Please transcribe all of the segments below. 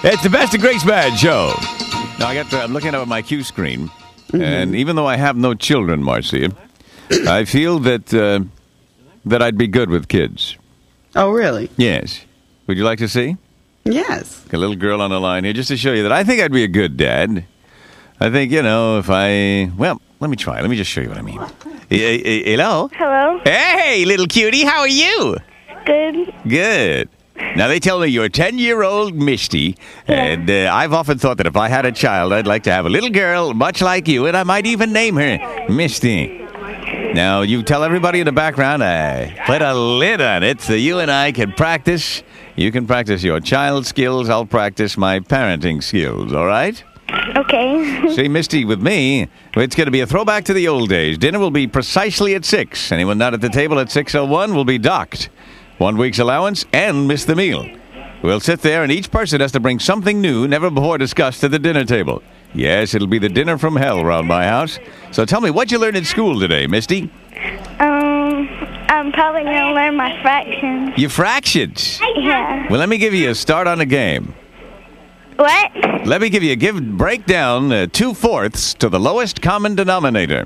It's the Best of Grace Bad Show. Now, I'm looking up at my cue screen, and even though I have no children, Marcia, I feel that I'd be good with kids. Oh, really? Yes. Would you like to see? Yes. A little girl on the line here, just to show you that I think I'd be a good dad. I think, if well, let me try. Let me just show you what I mean. Hello? Hello. Hey, little cutie, how are you? Good. Good. Now, they tell me you're a 10-year-old Misty, and I've often thought that if I had a child, I'd like to have a little girl much like you, and I might even name her Misty. Now, you tell everybody in the background, I put a lid on it so you and I can practice. You can practice your child skills. I'll practice my parenting skills, all right? Okay. See, Misty, with me, it's going to be a throwback to the old days. Dinner will be precisely at 6. Anyone not at the table at 6:01 will be docked. 1 week's allowance and miss the meal. We'll sit there, and each person has to bring something new, never before discussed, to the dinner table. Yes, it'll be the dinner from hell around my house. So tell me, what'd you learn in school today, Misty? I'm probably going to learn my fractions. Your fractions? Yeah. Well, let me give you a start on the game. What? Let me break down 2/4 to the lowest common denominator.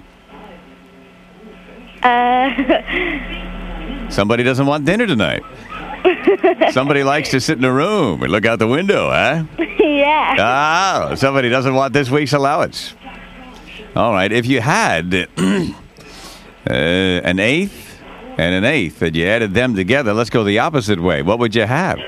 Somebody doesn't want dinner tonight. Somebody likes to sit in a room and look out the window, huh? Yeah. Ah, somebody doesn't want this week's allowance. All right, if you had an eighth and an eighth, and you added them together, let's go the opposite way. What would you have?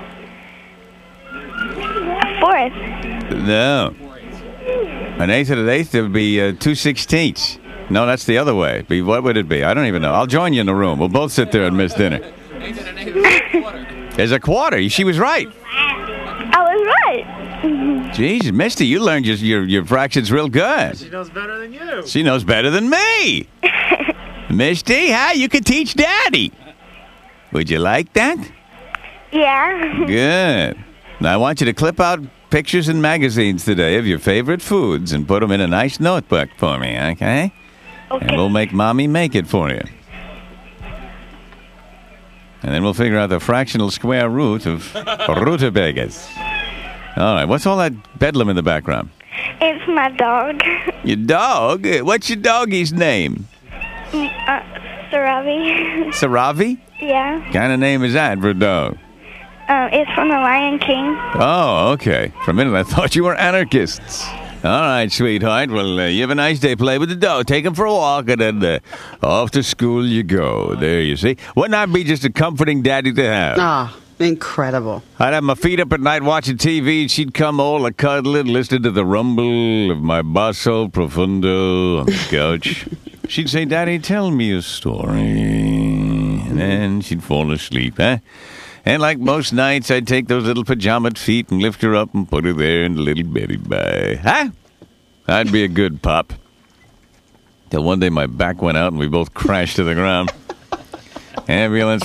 A fourth. No. An eighth and an eighth, it would be 2/16. No, that's the other way. What would it be? I don't even know. I'll join you in the room. We'll both sit there and miss dinner. There's a quarter. She was right. I was right. Jeez, Misty, you learned your fractions real good. She knows better than you. She knows better than me. Misty, you could teach Daddy. Would you like that? Yeah. Good. Now, I want you to clip out pictures in magazines today of your favorite foods and put them in a nice notebook for me, okay? Okay. And we'll make Mommy make it for you. And then we'll figure out the fractional square root of rutabagas. All right, what's all that bedlam in the background? It's my dog. Your dog? What's your doggy's name? Sarabi. Saravi? Yeah. What kind of name is that for a dog? It's from the Lion King. Oh, okay. For a minute, I thought you were anarchists. All right, sweetheart. Well, you have a nice day. Play with the dog. Take him for a walk, and then off to school you go. There, you see. Wouldn't that be just a comforting daddy to have? Ah, incredible. I'd have my feet up at night watching TV, and she'd come all a-cuddling, listening to the rumble of my basso profundo on the couch. She'd say, Daddy, tell me a story. And then she'd fall asleep, huh? And like most nights, I'd take those little pajamaed feet and lift her up and put her there in the little beddy by. Huh? I'd be a good pop. Till one day my back went out and we both crashed to the ground. Ambulance.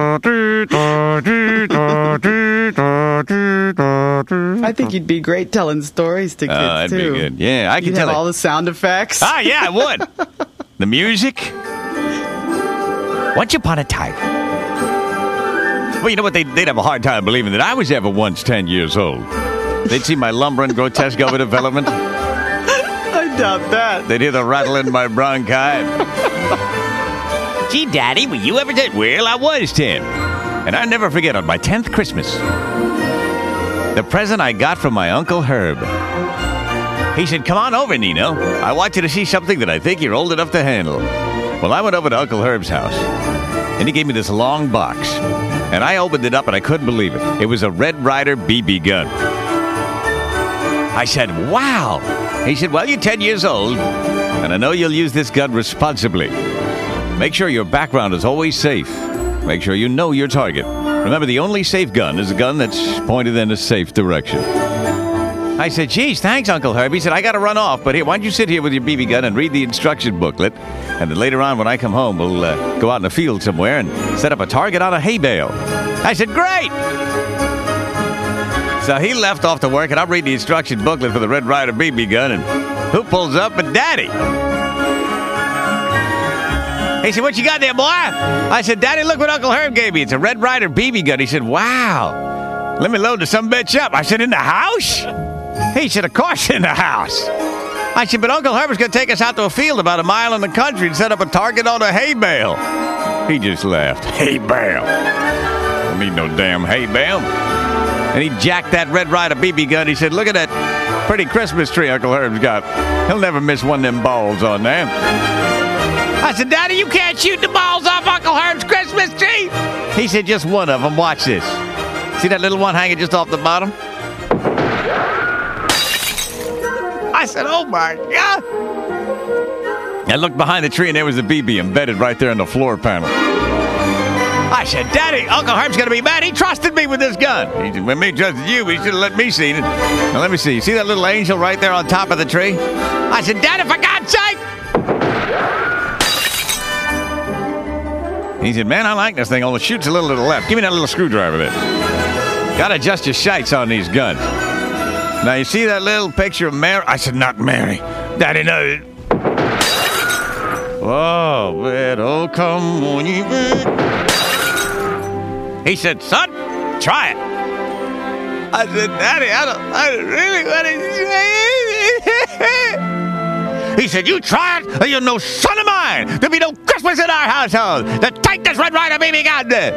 I think you'd be great telling stories to kids, I'd too. be good. Yeah, I can You'd tell have it. all the sound effects. Ah, yeah, I would. The music. Once upon a time. Well, you know what? They'd have a hard time believing that I was ever once 10 years old. They'd see my lumbering, grotesque overdevelopment. I doubt that. They'd hear the rattle in my bronchi. Gee, Daddy, were you ever 10? Well, I was 10. And I never forget, on my 10th Christmas, the present I got from my Uncle Herb. He said, come on over, Nino. I want you to see something that I think you're old enough to handle. Well, I went over to Uncle Herb's house, and he gave me this long box. And I opened it up, and I couldn't believe it. It was a Red Ryder BB gun. I said, wow. He said, well, you're 10 years old, and I know you'll use this gun responsibly. Make sure your background is always safe. Make sure you know your target. Remember, the only safe gun is a gun that's pointed in a safe direction. I said, geez, thanks, Uncle Herb. He said, I got to run off, but here, why don't you sit here with your BB gun and read the instruction booklet, and then later on when I come home, we'll go out in the field somewhere and set up a target on a hay bale. I said, great! So he left off to work, and I'm reading the instruction booklet for the Red Ryder BB gun, and who pulls up but Daddy? He said, what you got there, boy? I said, Daddy, look what Uncle Herb gave me. It's a Red Ryder BB gun. He said, wow. Let me load the sumbitch up. I said, in the house? He said, of course in the house. I said, but Uncle Herbert's going to take us out to a field about a mile in the country and set up a target on a hay bale. He just laughed. Hay bale. Don't need no damn hay bale. And he jacked that Red Ryder BB gun. He said, look at that pretty Christmas tree Uncle Herb's got. He'll never miss one of them balls on there. I said, Daddy, you can't shoot the balls off Uncle Herb's Christmas tree. He said, just one of them. Watch this. See that little one hanging just off the bottom? I said, oh, my God. I looked behind the tree, and there was a BB embedded right there in the floor panel. I said, Daddy, Uncle Herb's going to be mad. He trusted me with this gun. He said, when me trusted you, he should have let me see it. Now, let me see. You see that little angel right there on top of the tree? I said, Daddy, for God's sake. He said, man, I like this thing. Only shoots a little to the left. Give me that little screwdriver there. Got to adjust your sights on these guns. Now, you see that little picture of Mary? I said, not Mary. Daddy knows it. Oh, but oh, come on, you. He said, son, try it. I said, Daddy, I don't really want to. He said, you try it, or you're no son of mine. There'll be no Christmas in our household. Then take this Red Ryder BB gun there.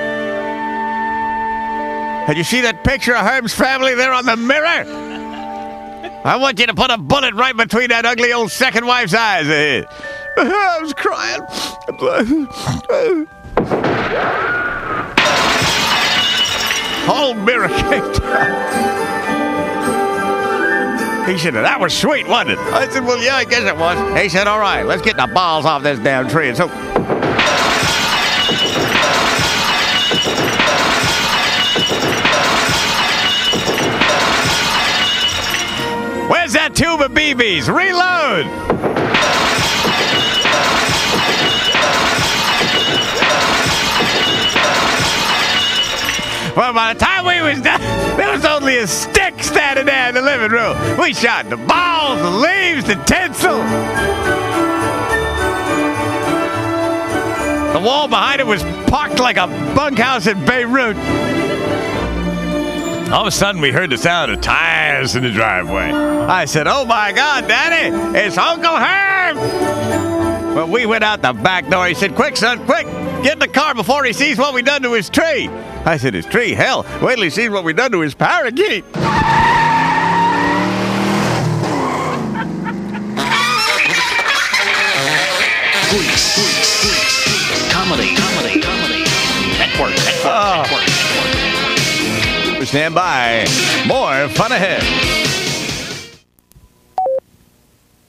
And you see that picture of Herb's family there on the mirror? I want you to put a bullet right between that ugly old second wife's eyes of his. I was crying. Whole mirror came down. He said, that was sweet, wasn't it? I said, well, yeah, I guess it was. He said, all right, let's get the balls off this damn tree. And so... Where's that tube of BBs? Reload! Well, by the time we was done, there was only a stick standing there in the living room. We shot the balls, the leaves, the tinsel. The wall behind it was parked like a bunkhouse in Beirut. All of a sudden, we heard the sound of tires in the driveway. I said, oh, my God, Daddy, it's Uncle Herb. Well, we went out the back door. He said, quick, son, quick. Get in the car before he sees what we done to his tree. I said, his tree? Hell, wait till he sees what we done to his parakeet. Comedy. Network. Stand by. More fun ahead.